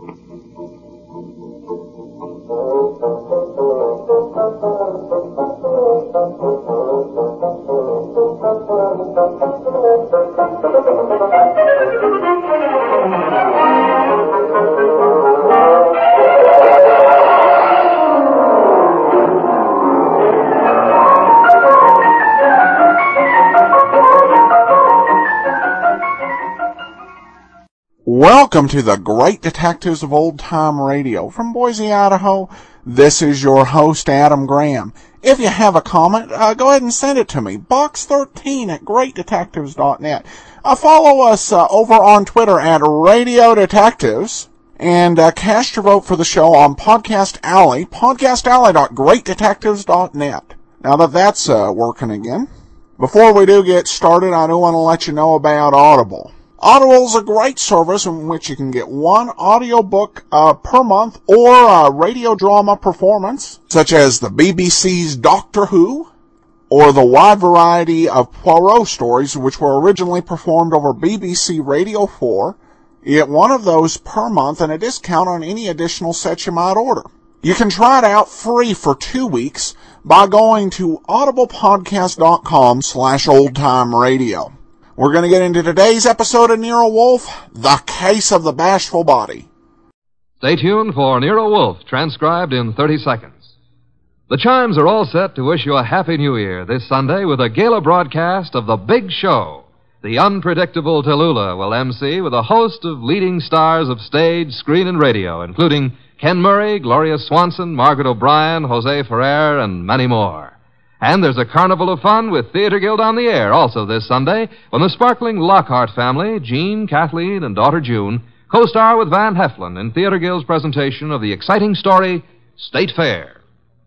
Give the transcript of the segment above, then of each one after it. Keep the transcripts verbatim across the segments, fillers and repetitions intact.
Welcome to the Great Detectives of Old Time Radio. From Boise, Idaho, this is your host, Adam Graham. If you have a comment, uh, go ahead and send it to me. box thirteen at great detectives dot net. Uh, follow us uh, over on Twitter at Radio Detectives. And uh, cast your vote for the show on Podcast Alley, podcast alley dot great detectives dot net. Now that that's uh, working again. Before we do get started, I do want to let you know about Audible. Audible is a great service in which you can get one audiobook uh, per month or a radio drama performance, such as the B B C's Doctor Who, or the wide variety of Poirot stories which were originally performed over B B C Radio four. You get one of those per month and a discount on any additional sets you might order. You can try it out free for two weeks by going to audiblepodcast.com slash oldtimeradio. We're going to get into today's episode of Nero Wolfe, The Case of the Bashful Body. Stay tuned for Nero Wolfe, transcribed in thirty seconds. The chimes are all set to wish you a Happy New Year this Sunday with a gala broadcast of The Big Show. The unpredictable Tallulah will emcee with a host of leading stars of stage, screen, and radio, including Ken Murray, Gloria Swanson, Margaret O'Brien, Jose Ferrer, and many more. And there's a carnival of fun with Theater Guild on the Air also this Sunday when the sparkling Lockhart family, Jean, Kathleen, and daughter June, co-star with Van Heflin in Theater Guild's presentation of the exciting story, State Fair.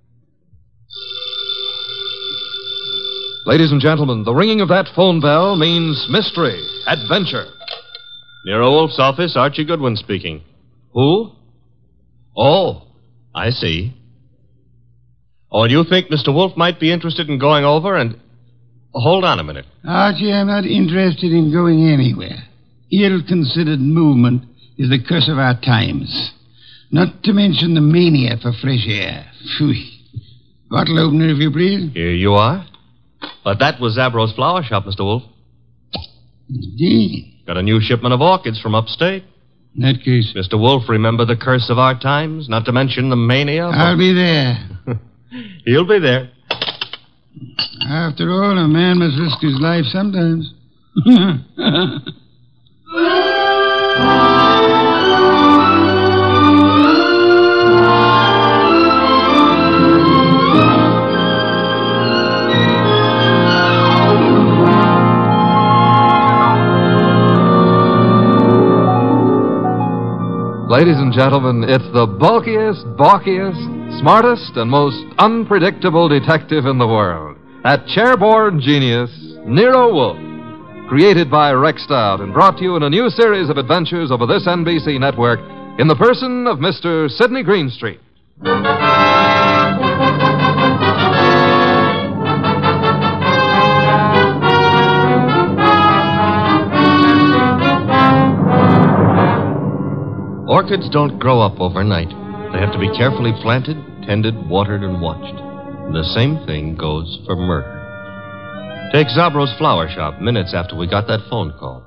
Ladies and gentlemen, the ringing of that phone bell means mystery, adventure. Nero Wolfe's office, Archie Goodwin speaking. Who? Oh, I see. Oh, and you think Mister Wolfe might be interested in going over and... Hold on a minute. Archie, I'm not interested in going anywhere. Ill-considered movement is the curse of our times. Not to mention the mania for fresh air. Phew. Bottle opener, if you please. Here you are. But that was Zabro's flower shop, Mister Wolfe. Indeed. Got a new shipment of orchids from upstate. In that case... Mister Wolfe, remember the curse of our times? Not to mention the mania for... I'll be there. He'll be there. After all, a man must risk his life sometimes. Ladies and gentlemen, it's the bulkiest, balkiest, smartest, and most unpredictable detective in the world. That chairborne genius, Nero Wolfe. Created by Rex Stout and brought to you in a new series of adventures over this N B C network in the person of Mister Sidney Greenstreet. Orchids don't grow up overnight. They have to be carefully planted, tended, watered, and watched. And the same thing goes for murder. Take Zabro's flower shop minutes after we got that phone call.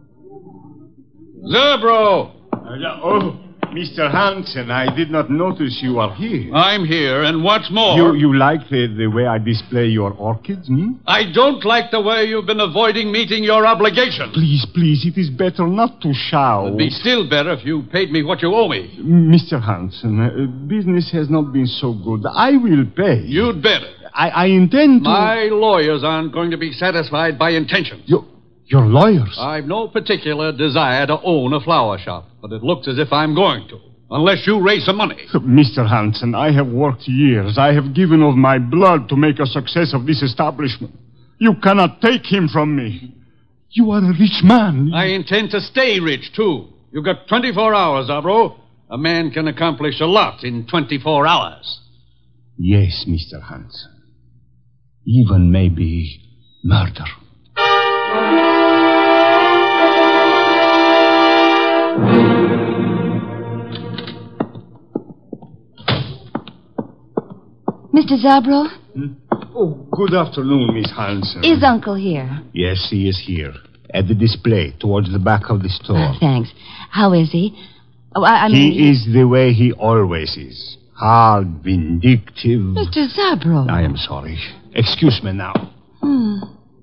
Zabro! Uh, oh, Mister Hansen, I did not notice you are here. I'm here, and what's more... You, you like the, the way I display your orchids, hmm? I don't like the way you've been avoiding meeting your obligation. Please, please, it is better not to shout. It'd be still better if you paid me what you owe me. Mister Hansen, uh, business has not been so good. I will pay. You'd better. I, I intend to... My lawyers aren't going to be satisfied by intentions. You, your lawyers? I've no particular desire to own a flower shop, but it looks as if I'm going to, unless you raise some money. Mister Hansen, I have worked years. I have given of my blood to make a success of this establishment. You cannot take him from me. You are a rich man. I intend to stay rich, too. You've got twenty-four hours, Zabro. A man can accomplish a lot in twenty-four hours. Yes, Mister Hansen. Even maybe murder. Mister Zabro? Hmm? Oh, good afternoon, Miss Hansen. Is Uncle here? Yes, he is here. At the display, towards the back of the store. Uh, thanks. How is he? Oh, I, I mean... He is the way he always is. Hard, vindictive. Mister Zabro. I am sorry. Excuse me now. Hmm.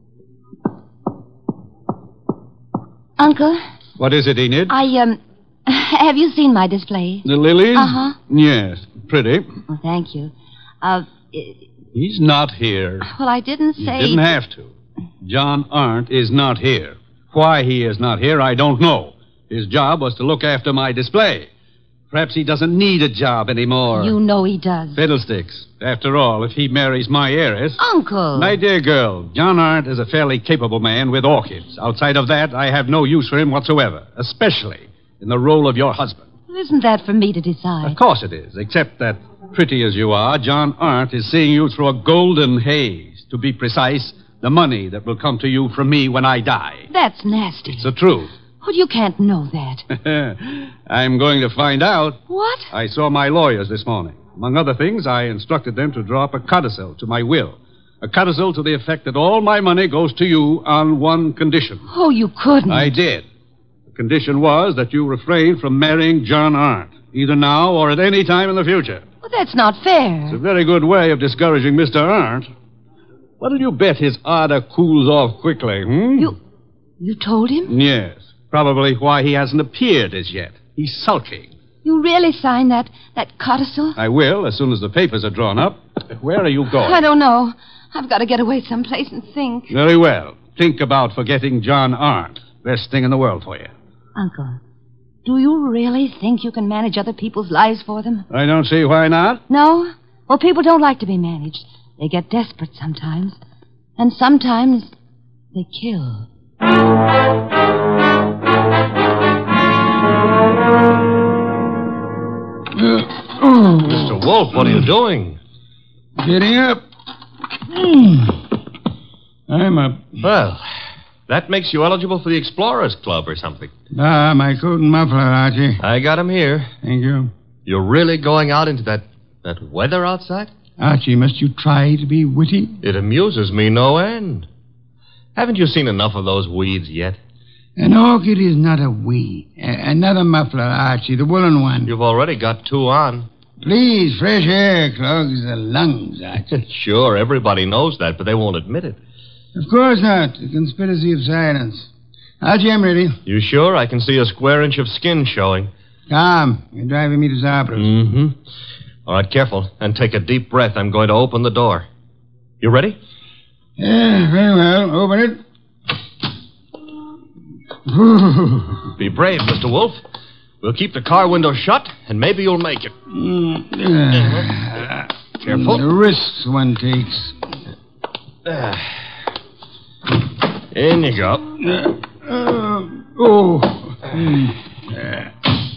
Uncle? What is it, Enid? I, um... Have you seen my display? The lilies? Uh-huh. Yes, pretty. Oh, thank you. Uh... He's not here. Well, I didn't say... You didn't have to. John Arndt is not here. Why he is not here, I don't know. His job was to look after my display. Perhaps he doesn't need a job anymore. You know he does. Fiddlesticks. After all, if he marries my heiress... Uncle! My dear girl, John Arndt is a fairly capable man with orchids. Outside of that, I have no use for him whatsoever, especially in the role of your husband. Well, isn't that for me to decide? Of course it is, except that, pretty as you are, John Arndt is seeing you through a golden haze. To be precise, the money that will come to you from me when I die. That's nasty. It's the truth. Well, you can't know that. I'm going to find out. What? I saw my lawyers this morning. Among other things, I instructed them to draw up a codicil to my will. A codicil to the effect that all my money goes to you on one condition. Oh, you couldn't. I did. The condition was that you refrain from marrying John Arndt, either now or at any time in the future. Well, that's not fair. It's a very good way of discouraging Mister Arndt. What'll you bet his ardor cools off quickly, hmm? You... you told him? Yes. Probably why he hasn't appeared as yet. He's sulking. You really signed that, that codicil? I will, as soon as the papers are drawn up. Where are you going? I don't know. I've got to get away someplace and think. Very well. Think about forgetting John Arndt. Best thing in the world for you. Uncle, do you really think you can manage other people's lives for them? I don't see why not. No? Well, people don't like to be managed. They get desperate sometimes. And sometimes they kill. Mister Wolf, what are you doing? Getting up. Mm. I'm up. Well, that makes you eligible for the Explorers Club or something. Ah, my coat and muffler, Archie. I got him here. Thank you. You're really going out into that, that weather outside? Archie, must you try to be witty? It amuses me no end. Haven't you seen enough of those weeds yet? An orchid is not a weed. A- another muffler, Archie, the woolen one. You've already got two on. Please, fresh air clogs the lungs, Archie. Sure, everybody knows that, but they won't admit it. Of course not. A conspiracy of silence. Archie, I'm ready. You sure? I can see a square inch of skin showing. Tom, you're driving me to Zabro's. Mm-hmm. All right, careful. And take a deep breath. I'm going to open the door. You ready? Yeah, very well. Open it. Be brave, Mister Wolf. We'll keep the car window shut, and maybe you'll make it. Mm, uh, Careful. The risks one takes. Uh, in you go. Uh, uh, oh. Mm. Uh.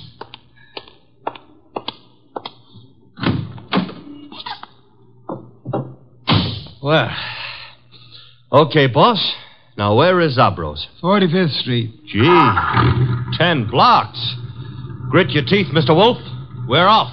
Well, okay, boss. Now, where is Zabro's? forty-fifth Street. Gee, ten blocks. Grit your teeth, Mister Wolf. We're off.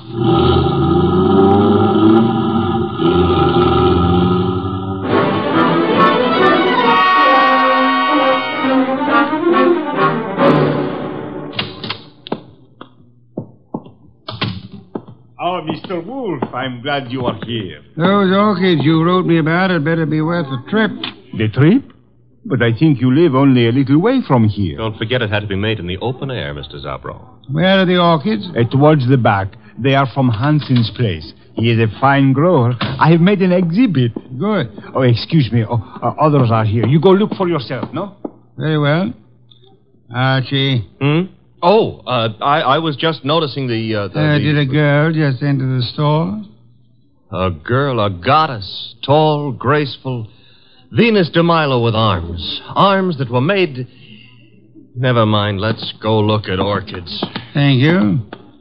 Oh, Mister Wolf, I'm glad you are here. Those orchids you wrote me about had better be worth a trip. The trip? But I think you live only a little way from here. Don't forget it had to be made in the open air, Mister Zabro. Where are the orchids? Uh, towards the back. They are from Hansen's place. He is a fine grower. I have made an exhibit. Good. Oh, excuse me. Oh, uh, others are here. You go look for yourself, no? Very well. Archie. Hmm? Oh, uh, I, I was just noticing the... Uh, the, Uh, the did a girl just enter the store? A girl, a goddess, tall, graceful. Venus de Milo with arms. Arms that were made... Never mind, let's go look at orchids. Thank you.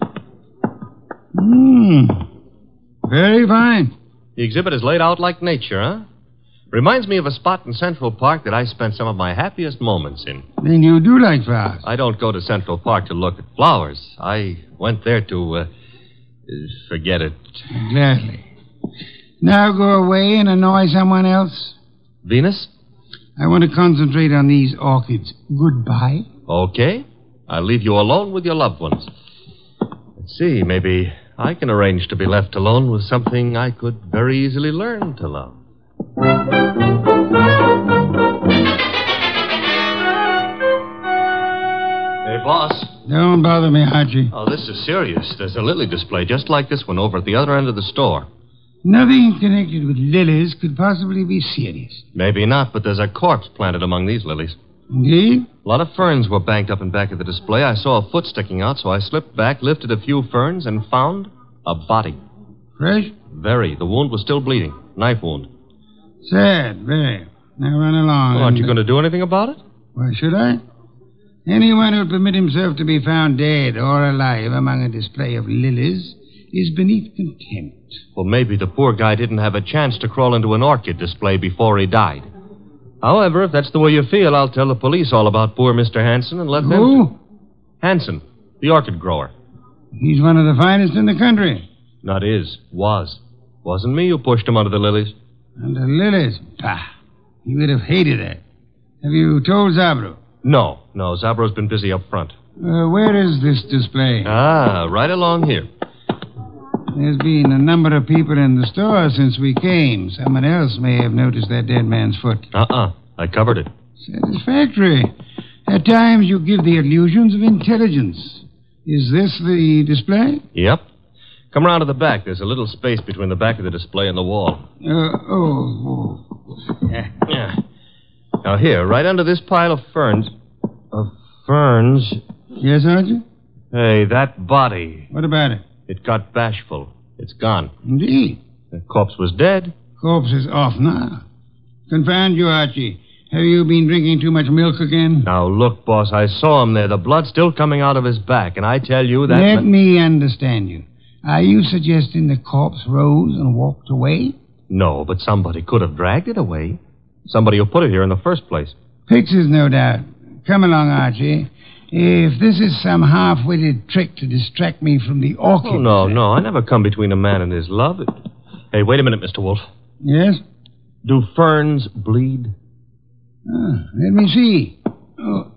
Hmm. Very fine. The exhibit is laid out like nature, huh? Reminds me of a spot in Central Park that I spent some of my happiest moments in. Then you do like flowers. I don't go to Central Park to look at flowers. I went there to, uh, forget it. Gladly. Now go away and annoy someone else. Venus? I want to concentrate on these orchids. Goodbye. Okay. I'll leave you alone with your loved ones. Let's see, maybe I can arrange to be left alone with something I could very easily learn to love. Hey, boss. Don't bother me, Archie. Oh, this is serious. There's a lily display just like this one over at the other end of the store. Nothing connected with lilies could possibly be serious. Maybe not, but there's a corpse planted among these lilies. Indeed? A lot of ferns were banked up in back of the display. I saw a foot sticking out, so I slipped back, lifted a few ferns, and found a body. Fresh? Very. The wound was still bleeding. Knife wound. Sad, very. Now run along. Well, aren't you and- going to do anything about it? Why should I? Anyone who'll permit himself to be found dead or alive among a display of lilies is beneath contempt. Well, maybe the poor guy didn't have a chance to crawl into an orchid display before he died. However, if that's the way you feel, I'll tell the police all about poor Mister Hanson and let them... Who? Hanson, the orchid grower. He's one of the finest in the country. Not is. Was. Wasn't me who pushed him under the lilies. Under lilies? Pah. He would have hated that. Have you told Zabro? No, no, Zabro's been busy up front. Uh, where is this display? Ah, right along here. There's been a number of people in the store since we came. Someone else may have noticed that dead man's foot. Uh-uh. I covered it. Satisfactory. At times you give the illusions of intelligence. Is this the display? Yep. Come around to the back. There's a little space between the back of the display and the wall. Uh, oh, oh. Yeah. yeah. Now, here, right under this pile of ferns... Of ferns... Yes, Archie? Hey, that body. What about it? It got bashful. It's gone. Indeed. The corpse was dead. Corpse is off now. Confound you, Archie. Have you been drinking too much milk again? Now, look, boss, I saw him there. The blood's still coming out of his back, and I tell you that... Let me understand you. Are you suggesting the corpse rose and walked away? No, but somebody could have dragged it away. Somebody who put it here in the first place. Pictures, no doubt. Come along, Archie. If this is some half-witted trick to distract me from the orchid... Oh, no, no. I never come between a man and his love. It... Hey, wait a minute, Mister Wolf. Yes? Do ferns bleed? Ah, let me see. Oh.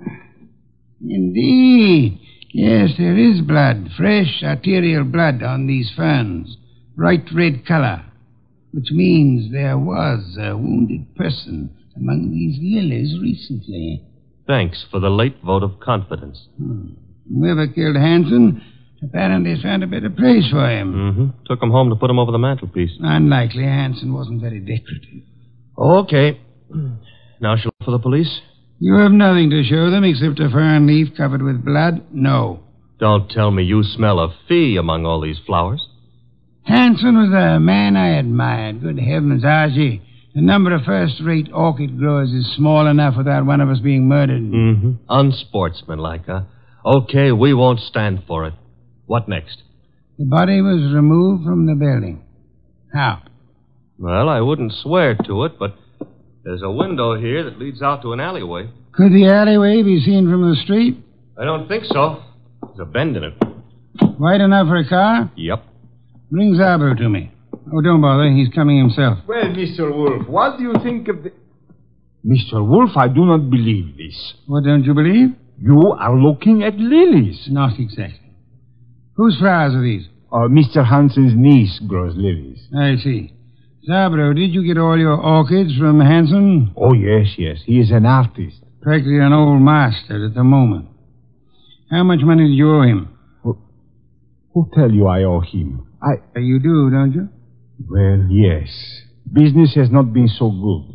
Indeed. Yes, there is blood. Fresh arterial blood on these ferns. Bright red color. Which means there was a wounded person among these lilies recently. Thanks for the late vote of confidence. Hmm. Whoever killed Hanson apparently found a better place for him. Mm-hmm. Took him home to put him over the mantelpiece. Unlikely. Hanson wasn't very decorative. Okay. Now shall I look for the police? You have nothing to show them except a fern leaf covered with blood? No. Don't tell me you smell a fee among all these flowers. Hanson was a man I admired. Good heavens, Archie. The number of first-rate orchid growers is small enough without one of us being murdered. Mm-hmm. Unsportsmanlike, huh? Okay, we won't stand for it. What next? The body was removed from the building. How? Well, I wouldn't swear to it, but there's a window here that leads out to an alleyway. Could the alleyway be seen from the street? I don't think so. There's a bend in it. Wide enough for a car? Yep. Bring Zabro to me. Oh, don't bother. He's coming himself. Well, Mister Wolf, what do you think of the... Mister Wolf, I do not believe this. What don't you believe? You are looking at lilies. Not exactly. Whose flowers are these? Uh, Mister Hanson's niece grows lilies. I see. Zabro, did you get all your orchids from Hanson? Oh, yes, yes. He is an artist. Practically an old master at the moment. How much money did you owe him? Who, who tell you I owe him? I... You do, don't you? Well, yes. Business has not been so good.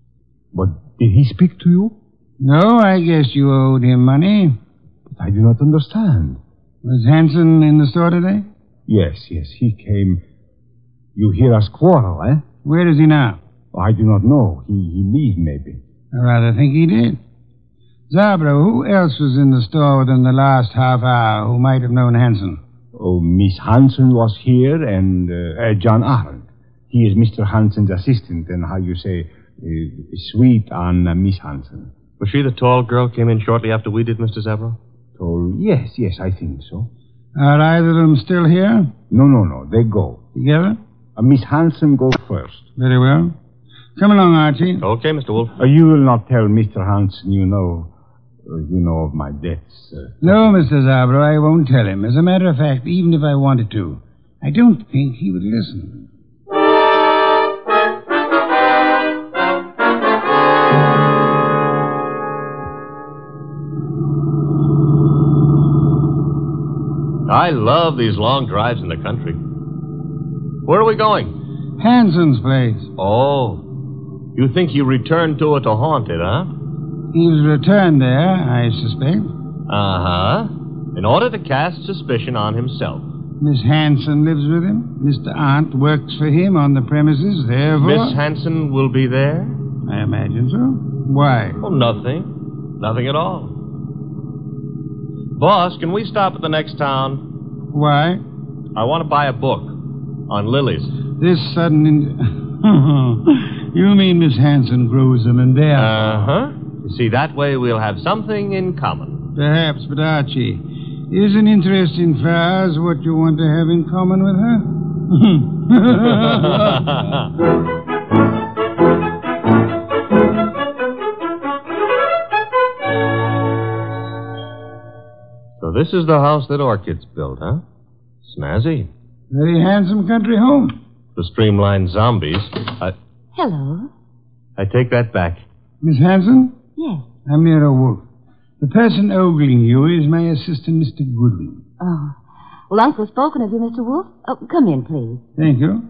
But did he speak to you? No, I guess you owed him money. But I do not understand. Was Hanson in the store today? Yes, yes, he came. You hear us quarrel, eh? Where is he now? Oh, I do not know. He, he leave, maybe. I rather think he did. Zabro, who else was in the store within the last half hour who might have known Hanson? Oh, Miss Hanson was here, and uh, uh, John Arnold. He is Mister Hanson's assistant, and how you say, uh, sweet on uh, Miss Hanson. Was she the tall girl came in shortly after we did, Mister Zabro? So, yes, yes, I think so. Are either of them still here? No, no, no, they go. Together? Uh, Miss Hansen goes first. Very well. Come along, Archie. Okay, Mister Wolf. Uh, you will not tell Mister Hansen you know, uh, you know of my debts. Uh, No, Mister Zabro, I won't tell him. As a matter of fact, even if I wanted to, I don't think he would listen. I love these long drives in the country. Where are we going? Hansen's place. Oh. You think you returned to it to haunt it, huh? He was returned there, I suspect. Uh-huh. In order to cast suspicion on himself. Miss Hansen lives with him. Mister Arndt works for him on the premises, therefore... Miss Hansen will be there? I imagine so. Why? Oh, nothing. Nothing at all. Boss, can we stop at the next town? Why? I want to buy a book on lilies. This sudden... In... you mean Miss Hansen grows them and therefore... Uh-huh. You see, that way we'll have something in common. Perhaps, but Archie, is an interest in flowers what you want to have in common with her? So this is the house that Orchids built, huh? Snazzy. Very handsome country home. The streamlined zombies. I, Hello. I take that back. Miss Hansen? Yes. I'm Nero Wolf. The person ogling you is my assistant, Mister Goodwin. Oh. Well, Uncle's spoken of you, Mister Wolf. Oh, come in, please. Thank you.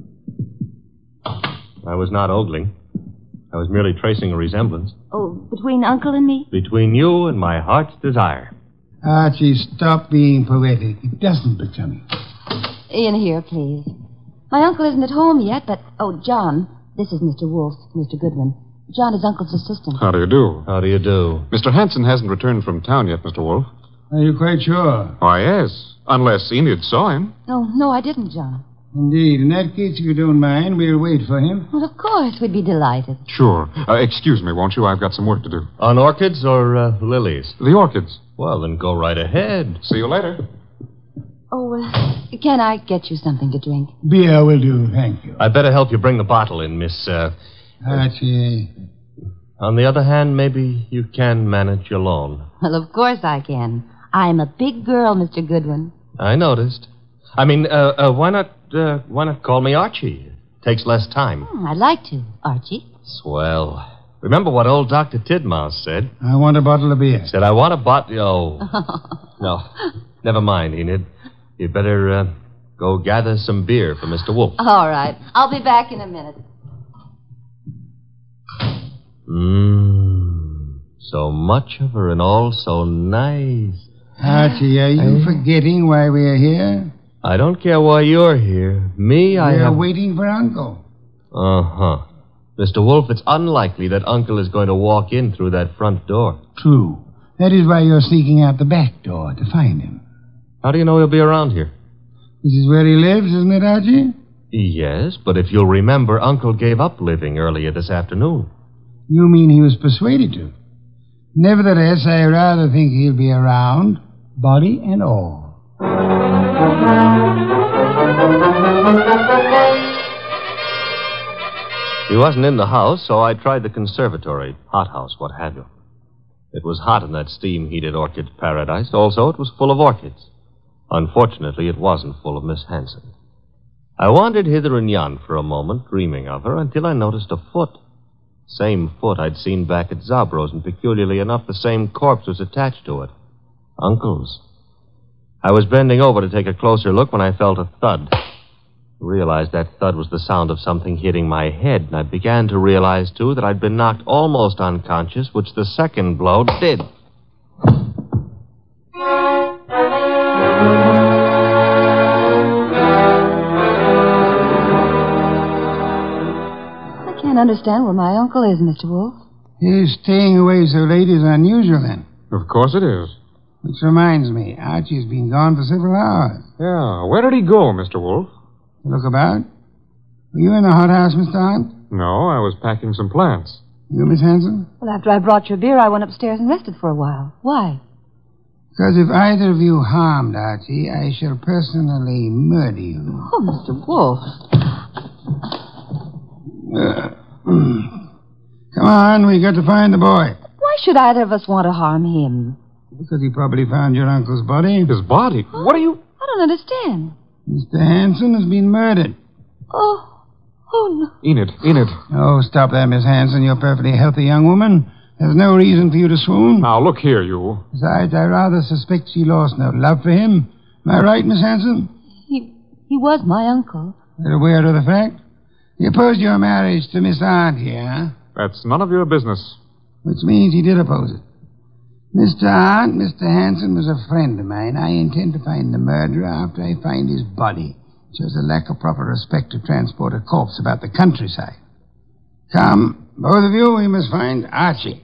I was not ogling. I was merely tracing a resemblance. Oh, between Uncle and me? Between you and my heart's desire. Archie, stop being poetic. It doesn't become you. In here, please. My uncle isn't at home yet, but... Oh, John, this is Mister Wolf, Mister Goodwin. John is Uncle's assistant. How do you do? How do you do? Mister Hansen hasn't returned from town yet, Mister Wolf. Are you quite sure? Why, yes. Unless Enid saw him. Oh, no, I didn't, John. Indeed. In that case, if you don't mind, we'll wait for him. Well, of course, we'd be delighted. Sure. Uh, excuse me, won't you? I've got some work to do. On orchids or uh, lilies? The orchids. Well, then go right ahead. See you later. Oh, uh, can I get you something to drink? Beer will do, thank you. I'd better help you bring the bottle in, Miss... Uh... Archie. On the other hand, maybe you can manage alone. Well, of course I can. I'm a big girl, Mister Goodwin. I noticed. I mean, uh, uh, why not, uh, why not call me Archie? Takes less time. Oh, I'd like to, Archie. Swell. Remember what old Doctor Tidmouse said? I want a bottle of beer. Said, I want a bottle... Oh. No. Never mind, Enid. You'd better, uh, go gather some beer for Mister Wolf. All right. I'll be back in a minute. Mmm. So much of her and all so nice. Archie, are you forgetting why we're here? I don't care why you're here. Me, I We're have... waiting for Uncle. Uh-huh. Mister Wolf, it's unlikely that Uncle is going to walk in through that front door. True. That is why you're sneaking out the back door to find him. How do you know he'll be around here? This is where he lives, isn't it, Archie? Yes, but if you'll remember, Uncle gave up living earlier this afternoon. You mean he was persuaded to? Nevertheless, I rather think he'll be around, body and all. He wasn't in the house, so I tried the conservatory, hothouse, what have you. It was hot in that steam-heated orchid paradise. Also, it was full of orchids. Unfortunately, it wasn't full of Miss Hansen. I wandered hither and yon for a moment, dreaming of her, until I noticed a foot. Same foot I'd seen back at Zabro's, and peculiarly enough, the same corpse was attached to it. Uncle's. I was bending over to take a closer look when I felt a thud. I realized that thud was the sound of something hitting my head, and I began to realize, too, that I'd been knocked almost unconscious, which the second blow did. I can't understand where my uncle is, Mister Wolf. His staying away so late is unusual, then. Of course it is. Which reminds me, Archie's been gone for several hours. Yeah. Where did he go, Mister Wolf? Look about. Were you in the hothouse, Mister Hunt? No, I was packing some plants. You, Miss Hansen? Well, after I brought your beer, I went upstairs and rested for a while. Why? Because if either of you harmed Archie, I shall personally murder you. Oh, Mister Wolf. Uh, come on, we got to find the boy. Why should either of us want to harm him? Because he probably found your uncle's body. His body? What are you... I don't understand. Mister Hanson has been murdered. Oh, oh no. Enid, Enid. Oh, stop that, Miss Hanson. You're a perfectly healthy young woman. There's no reason for you to swoon. Now, look here, you. Besides, I rather suspect she lost no love for him. Am I right, Miss Hanson? He, he was my uncle. You're aware of the fact? You opposed your marriage to Miss Arndt here, huh? That's none of your business. Which means he did oppose it. Mister Arndt, Mister Hanson was a friend of mine. I intend to find the murderer after I find his body. It shows a lack of proper respect to transport a corpse about the countryside. Come, both of you, we must find Archie.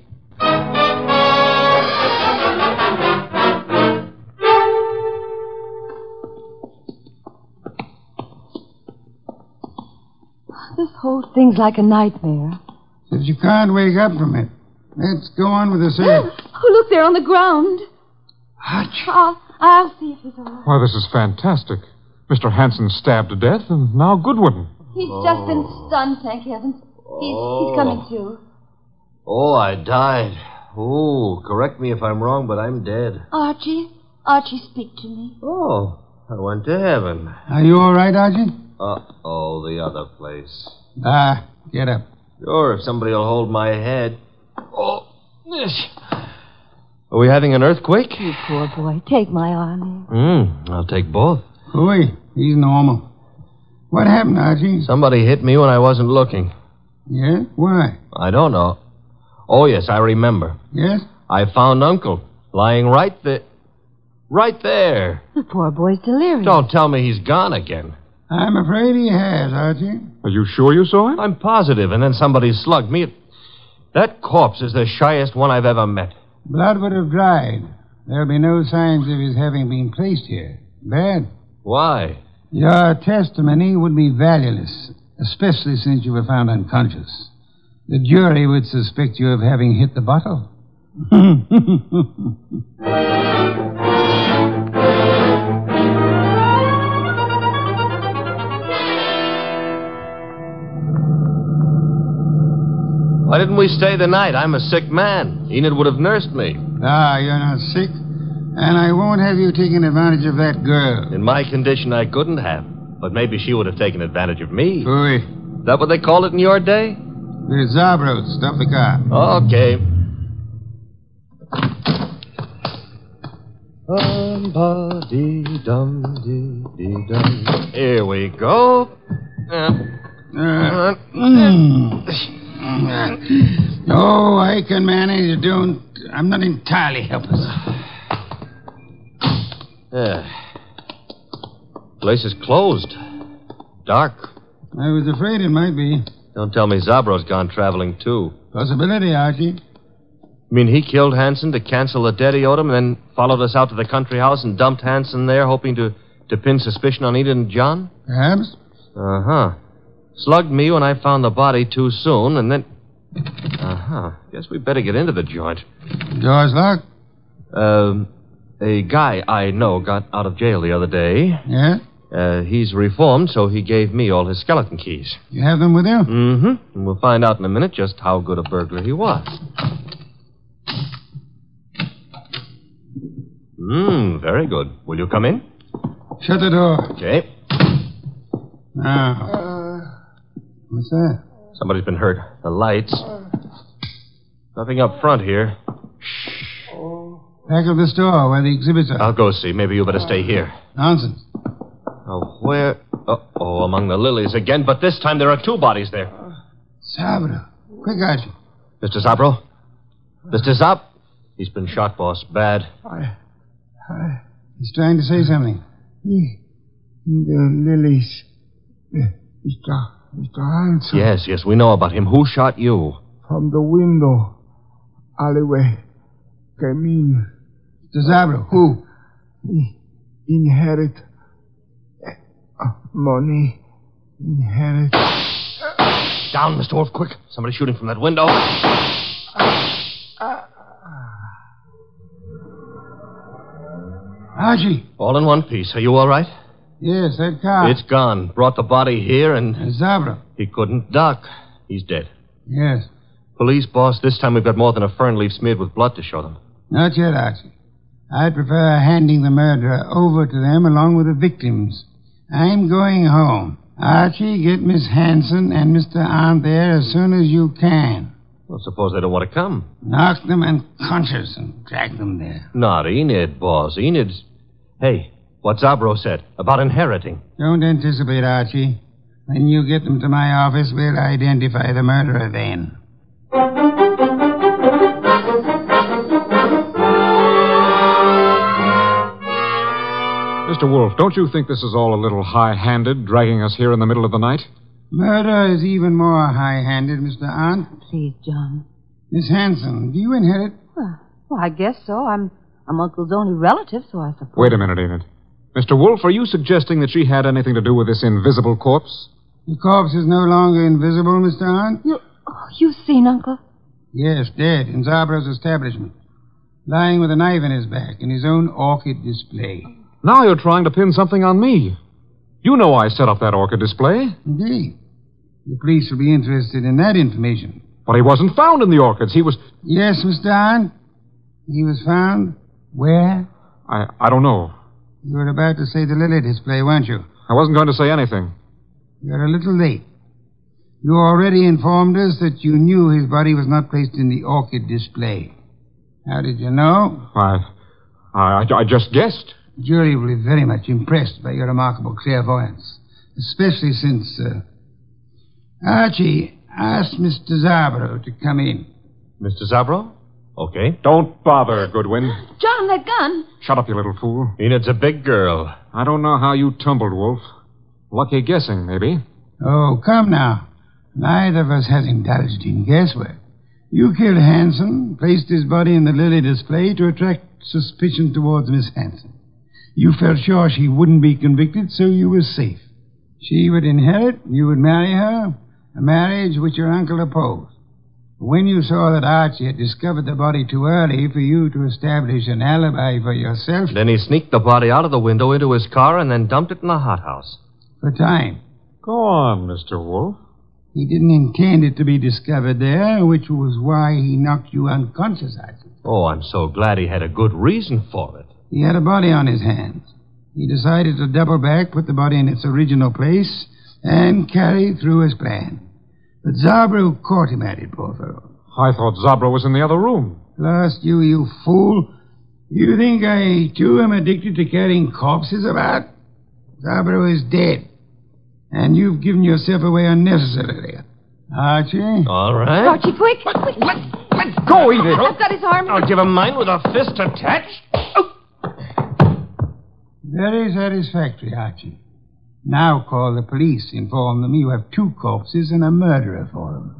This whole thing's like a nightmare. If you can't wake up from it, let's go on with the search. Oh, look, they're on the ground. Archie. I'll, I'll see if he's all right. Why, this is fantastic. Mister Hanson stabbed to death, and now Goodwin. He's just been stunned, thank heavens. He's, he's coming to. Oh, I died. Oh, correct me if I'm wrong, but I'm dead. Archie, Archie, speak to me. Oh, I went to heaven. Are you all right, Archie? Uh-oh, the other place. Ah, get up. Sure, if somebody will hold my head. Oh, this. Are we having an earthquake? You poor boy. Take my arm here. Hmm, I'll take both. Hooey, he's normal. What happened, Archie? Somebody hit me when I wasn't looking. Yeah? Why? I don't know. Oh, yes, I remember. Yes? I found Uncle lying right there. Right there. The poor boy's delirious. Don't tell me he's gone again. I'm afraid he has, Archie. Are you sure you saw him? I'm positive, and then somebody slugged me. That corpse is the shyest one I've ever met. Blood would have dried. There'll be no signs of his having been placed here. Bad. Why? Your testimony would be valueless, especially since you were found unconscious. The jury would suspect you of having hit the bottle. Why didn't we stay the night? I'm a sick man. Enid would have nursed me. Ah, you're not sick. And I won't have you taking advantage of that girl. In my condition, I couldn't have. But maybe she would have taken advantage of me. Hooey. Is that what they called it in your day? We're Zabros. Stop the car. Okay. Um-ba-dee-dum-dee-dee-dum. Here we go. Uh, Uh, mm. Oh, I can manage. Don't. I'm not entirely helpless. Yeah. Place is closed. Dark. I was afraid it might be. Don't tell me Zabro's gone traveling, too. Possibility, Archie. You mean he killed Hanson to cancel the debt he owed him, and then followed us out to the country house and dumped Hanson there, hoping to, to pin suspicion on Enid and John? Perhaps. Uh-huh. Slugged me when I found the body too soon, and then... Uh-huh. Guess we better get into the joint. Door's locked. Um, a guy I know got out of jail the other day. Yeah? Uh, he's reformed, so he gave me all his skeleton keys. You have them with you? Mm-hmm. And we'll find out in a minute just how good a burglar he was. Mmm, very good. Will you come in? Shut the door. Okay. Now. What's that? Somebody's been hurt. The lights. Nothing up front here. Back of the store where the exhibits are. I'll go see. Maybe you better stay here. Nonsense. Oh, where? Oh, among the lilies again. But this time there are two bodies there. Sabra. Quick, Archie. Mister Zabro? Mister Zab? He's been shot, boss. Bad. I, I, He's trying to say something. he, the lilies, Mister Mister Hanson. Yes, yes, we know about him. Who shot you? From the window, alleyway, came in. Mister Zabra, who? He inherit uh, money. Inherit. Down, Mister Wolf, quick. Somebody's shooting from that window. Archie. All in one piece. Are you all right? Yes, that car. It's gone. Brought the body here, and Uh, Zabra. he couldn't duck. He's dead. Yes. Police, boss, this time we've got more than a fern leaf smeared with blood to show them. Not yet, Archie. I'd prefer handing the murderer over to them along with the victims. I'm going home. Archie, get Miss Hanson and Mister Arndt there as soon as you can. Well, suppose they don't want to come. Knock them unconscious and drag them there. Not Enid, boss. Enid's... Hey, what Zabro said about inheriting. Don't anticipate, Archie. When you get them to my office, we'll identify the murderer then. Mister Wolf, don't you think this is all a little high-handed, dragging us here in the middle of the night? Murder is even more high-handed, Mister Arndt. Please, John. Miss Hanson, do you inherit? Well, well, I guess so. I'm, I'm Uncle's only relative, so I suppose. Wait a minute, Enid. Mister Wolf, are you suggesting that she had anything to do with this invisible corpse? The corpse is no longer invisible, Mister Arndt. You, oh, you've seen Uncle? Yes, dead in Zabro's establishment. Lying with a knife in his back in his own orchid display. Now you're trying to pin something on me. You know I set up that orchid display. Indeed. The police will be interested in that information. But he wasn't found in the orchids. He was... Yes, Mister Arndt. He was found where? I, I don't know. You were about to say the lily display, weren't you? I wasn't going to say anything. You're a little late. You already informed us that you knew his body was not placed in the orchid display. How did you know? I... I, I just guessed. The jury will be very much impressed by your remarkable clairvoyance, especially since, uh... Archie, ask Mister Zabro to come in. Mister Zabro? Okay. Don't bother, Goodwin. John, that gun. Shut up, you little fool. Enid's a big girl. I don't know how you tumbled, Wolf. Lucky guessing, maybe. Oh, come now. Neither of us has indulged in guesswork. You killed Hanson, placed his body in the lily display to attract suspicion towards Miss Hanson. You felt sure she wouldn't be convicted, so you were safe. She would inherit, you would marry her, a marriage which your uncle opposed. When you saw that Archie had discovered the body too early for you to establish an alibi for yourself... Then he sneaked the body out of the window into his car and then dumped it in the hothouse. For time. Go on, Mister Wolf. He didn't intend it to be discovered there, which was why he knocked you unconscious, Archie. Oh, I'm so glad he had a good reason for it. He had a body on his hands. He decided to double back, put the body in its original place, and carry through his plan. But Zabro caught him at it, poor fellow. I thought Zabro was in the other room. Lost you, you fool. You think I, too, am addicted to carrying corpses about? Zabro is dead. And you've given yourself away unnecessarily. Archie? All right. Archie, quick. quick. Let, let go, Enid. I've got his arm. I'll give him mine with a fist attached. Oh. Very satisfactory, Archie. Now call the police. Inform them you have two corpses and a murderer for them.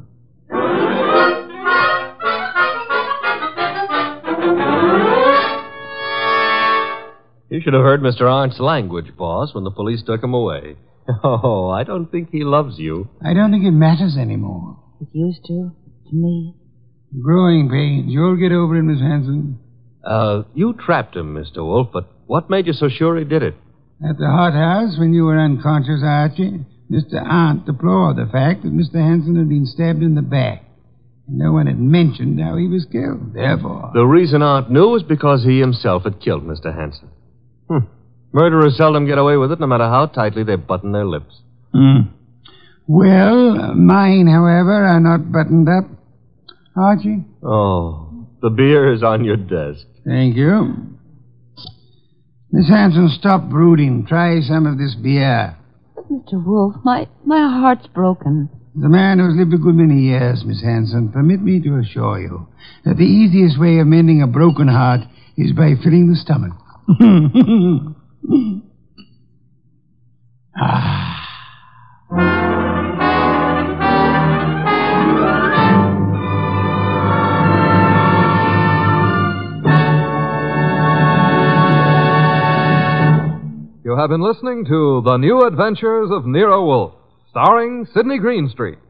You should have heard Mister Arndt's language, boss, when the police took him away. Oh, I don't think he loves you. I don't think it matters anymore. It used to, to me. Growing pains. You'll get over it, Miss Hanson. Uh, you trapped him, Mister Wolf, but what made you so sure he did it? At the hothouse, when you were unconscious, Archie, Mister Arndt deplored the fact that Mister Hanson had been stabbed in the back. And no one had mentioned how he was killed. Therefore... The reason Arndt knew was because he himself had killed Mister Hanson. Hmm. Murderers seldom get away with it, no matter how tightly they button their lips. Hmm. Well, mine, however, are not buttoned up. Archie? Oh, the beer is on your desk. Thank you. Miss Hanson, stop brooding. Try some of this beer. But, Mister Wolf, my, my heart's broken. As a man who's lived a good many years, Miss Hanson, permit me to assure you that the easiest way of mending a broken heart is by filling the stomach. ah. You have been listening to The New Adventures of Nero Wolfe, starring Sidney Greenstreet.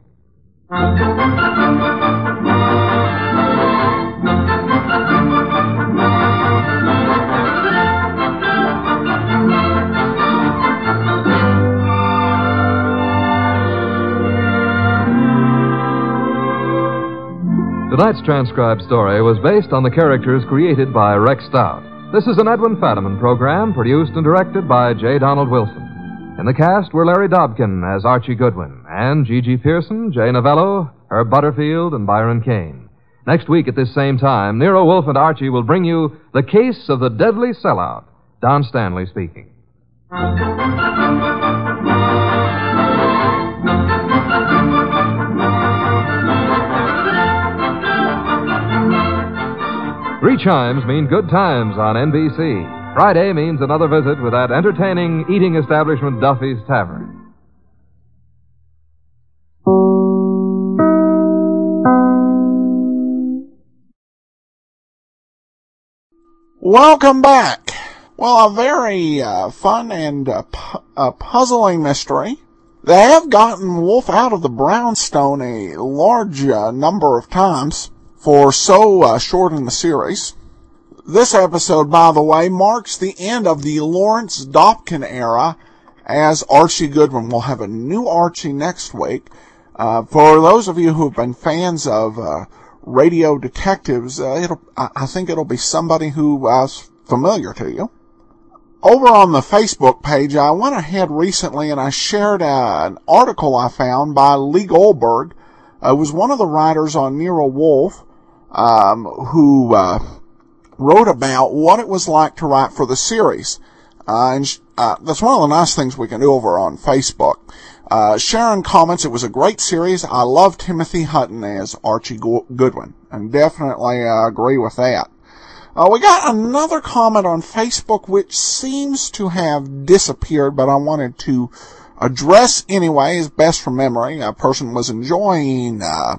Tonight's transcribed story was based on the characters created by Rex Stout. This is an Edwin Fadiman program produced and directed by J. Donald Wilson. In the cast were Larry Dobkin as Archie Goodwin and Gigi Pearson, Jay Novello, Herb Butterfield, and Byron Kane. Next week at this same time, Nero Wolfe and Archie will bring you The Case of the Deadly Sellout. Don Stanley speaking. Three chimes mean good times on N B C. Friday means another visit with that entertaining eating establishment Duffy's Tavern. Welcome back. Well, a very uh, fun and uh, pu- uh, puzzling mystery. They have gotten Wolfe out of the brownstone a large uh, number of times for so uh, short in the series. This episode, by the way, marks the end of the Lawrence Dobkin era, as Archie Goodwin will have a new Archie next week. Uh, for those of you who have been fans of uh, radio detectives, uh, it'll, I, I think it'll be somebody who uh, is familiar to you. Over on the Facebook page, I went ahead recently and I shared uh, an article I found by Lee Goldberg. Uh, it was one of the writers on Nero Wolfe, um, who uh, wrote about what it was like to write for the series. Uh, and uh, that's one of the nice things we can do over on Facebook. Uh, Sharon comments, it was a great series. I love Timothy Hutton as Archie Go- Goodwin, and definitely uh, agree with that. Uh, we got another comment on Facebook which seems to have disappeared, but I wanted to address anyway, as best from memory. A person was enjoying uh,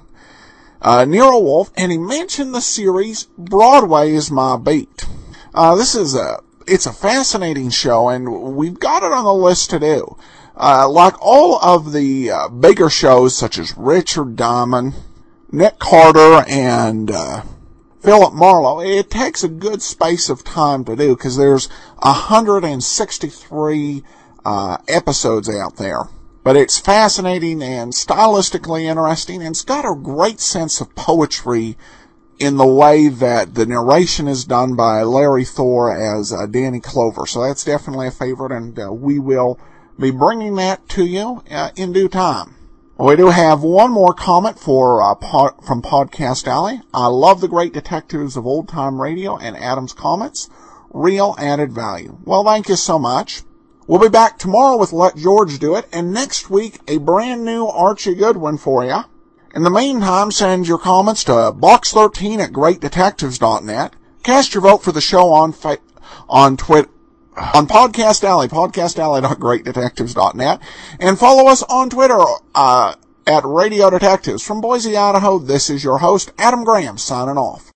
uh, Nero Wolfe, and he mentioned the series Broadway is My Beat. Uh, this is a, it's a fascinating show, and we've got it on the list to do. Uh, like all of the uh, bigger shows, such as Richard Diamond, Nick Carter, and uh, Philip Marlowe, it takes a good space of time to do, because there's one hundred sixty-three uh, episodes out there. But it's fascinating and stylistically interesting, and it's got a great sense of poetry in the way that the narration is done by Larry Thor as uh, Danny Clover. So that's definitely a favorite, and uh, we will be bringing that to you uh, in due time. We do have one more comment for uh, pod, from Podcast Alley. I love the great detectives of old time radio and Adam's comments. Real added value. Well, thank you so much. We'll be back tomorrow with Let George Do It, and next week a brand new Archie Goodwin for you. In the meantime, send your comments to box thirteen at great detectives dot net. Cast your vote for the show on fa- on Twitter. On Podcast Alley, podcast alley dot great detectives dot net, and follow us on Twitter uh, at Radio Detectives. From Boise, Idaho, this is your host, Adam Graham, signing off.